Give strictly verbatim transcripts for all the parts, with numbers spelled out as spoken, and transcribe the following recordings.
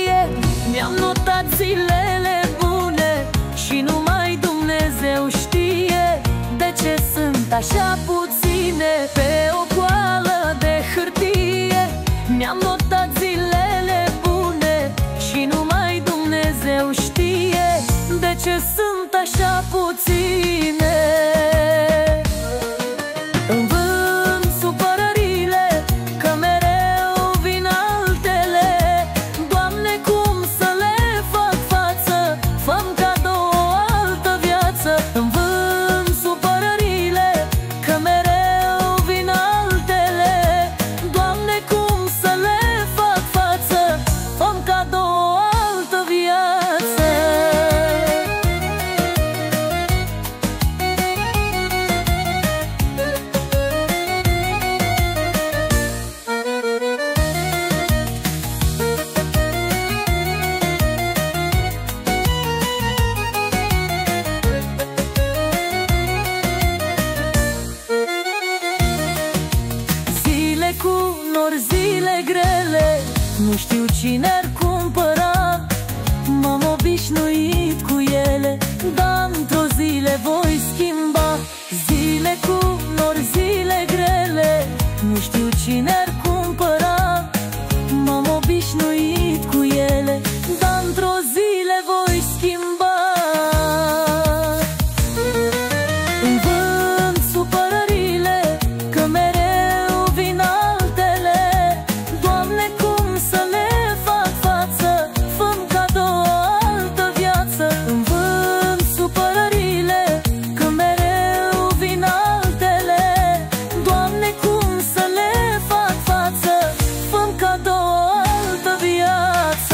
hârtie. Mi-am notat zilele bune și numai Dumnezeu știe de ce sunt așa puține pe o coală de hârtie. Mi-am notat zilele bune și numai Dumnezeu știe de ce sunt așa puține. Îmi vând supărările că mereu vin altele. Doamne, cum să le fac față? Fă-mi cadou o altă viață. Îmi vând supărările că mereu vin altele. Doamne, cum să le fac față? Fă-mi cadou o altă viață. Cu nor zile grele, nu știu cine ar cumpăra. M-am obișnuit cu ele, dar într-o zi le voi schimba. Zile cu nor zile grele, nu știu cine ar cumpăra. M-am obișnuit cu ele, dar într-o zi le voi schimba. Îmi vând supărările că mereu vin altele. Doamne, cum să le fac față? Fă-mi cadou o altă viață. Îmi vând supărările că mereu vin altele. Doamne, cum să le fac față? Fă-mi cadou o altă viață.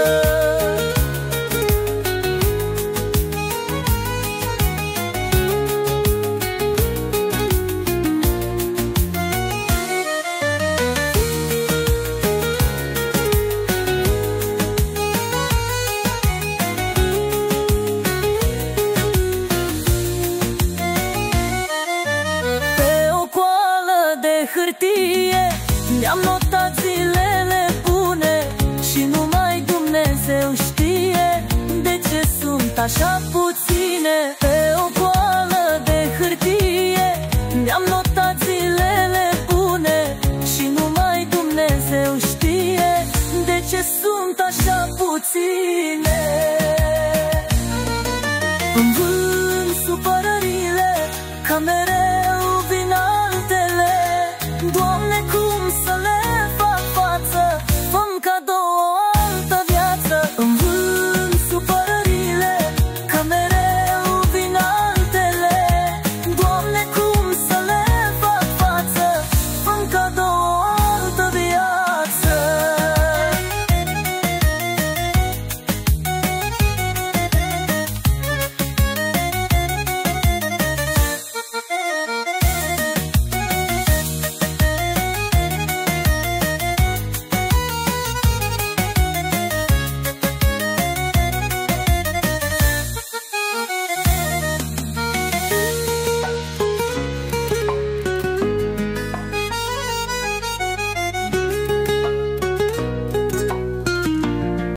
Hârtie, mi-am notat zilele bune și numai Dumnezeu știe de ce sunt așa puține. Pe o coală de hârtie mi-am notat zilele bune și numai Dumnezeu știe de ce sunt așa puține.